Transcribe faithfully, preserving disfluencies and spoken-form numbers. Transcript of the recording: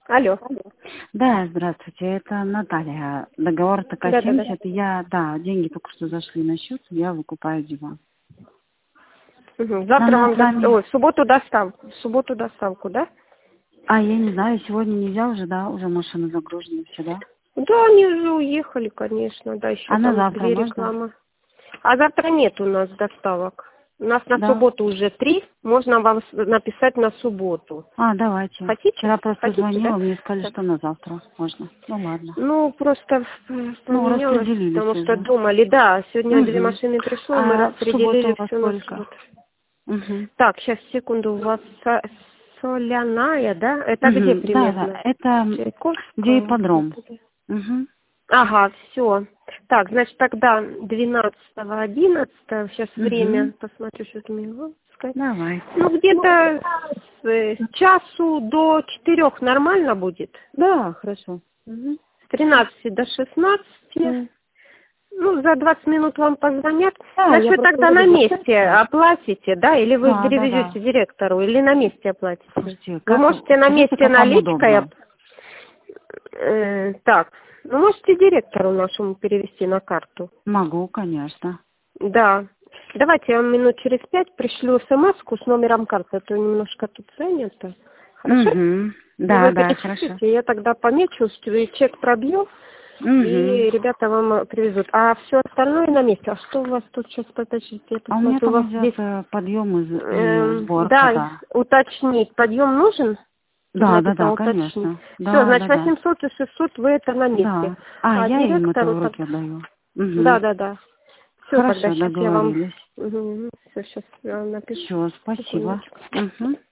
Алло. Да, здравствуйте, это Наталья. Договор ТК Да, да, да. семьдесят. Я, да, деньги только что зашли на счет, я выкупаю диван. Угу. На Завтра вам нас с до... вами... Ой, в субботу доставку. В субботу доставку, да? А, я не знаю, сегодня нельзя уже, да? Уже машины загружены все, да? Да, они уже уехали, конечно, да, еще А на там завтра две можно? рекламы. А завтра нет у нас доставок. У нас на Да. субботу уже три, можно вам с- написать на субботу. А, давайте. Хотите? Вчера просто Хотите, звонила, да? мне сказали, Так. что на завтра можно. Ну ладно. Ну, просто э, Ну, поменялось, распределились потому что уже. думали, да, сегодня две Угу. машины пришло, мы А в субботу распределили у вас все на сколько? субботу. Угу. Так, сейчас, секунду, у вас со- соляная, да? Это где Угу. Да, да, примерно? это где Чайковская? ипподром. где-то, да? Угу. Ага, все. Так, значит, тогда двенадцатого одиннадцатого, сейчас Угу. время, посмотрю, что мне могу сказать. Давайте. Ну, где-то с, э, с часу до четырех нормально будет? Да, хорошо. Угу. С тринадцати до шестнадцати. Ну, за двадцать минут вам позвонят. Да, Значит, я вы просто тогда на буду месте записывать. оплатите, да? Или вы Да, да, да. перевезете директору, или на месте оплатите? Слушайте, Вы как, можете на скажите, месте как вам наличкой... удобно? оп- э, так, ну, можете директору нашему перевести на карту. Могу, конечно. Да. Давайте я вам минут через пять пришлю смс-ку с номером карты, а то немножко тут занято. Хорошо? Угу. И Да, вы да, хорошо. перечислите, я тогда помечу, что чек пробью, Угу. и ребята вам э, привезут. А все остальное на месте. А что у вас тут сейчас, подождите, я А у меня посмотрю, у там вас идет здесь... э, подъем и, и эм, сборка, да, да. уточнить, подъем нужен? Тут Да, да, написано да, уточнить. конечно. Все, Да, значит, да, да. восемьсот и шестьсот вы это на месте. Да. А, А я им это директору... в Так... руки отдаю. Да, Угу. да, да. Все, тогда Хорошо, сейчас я вам... договорились. Все, сейчас я вам напишу. Все, спасибо. Секундочку. Угу.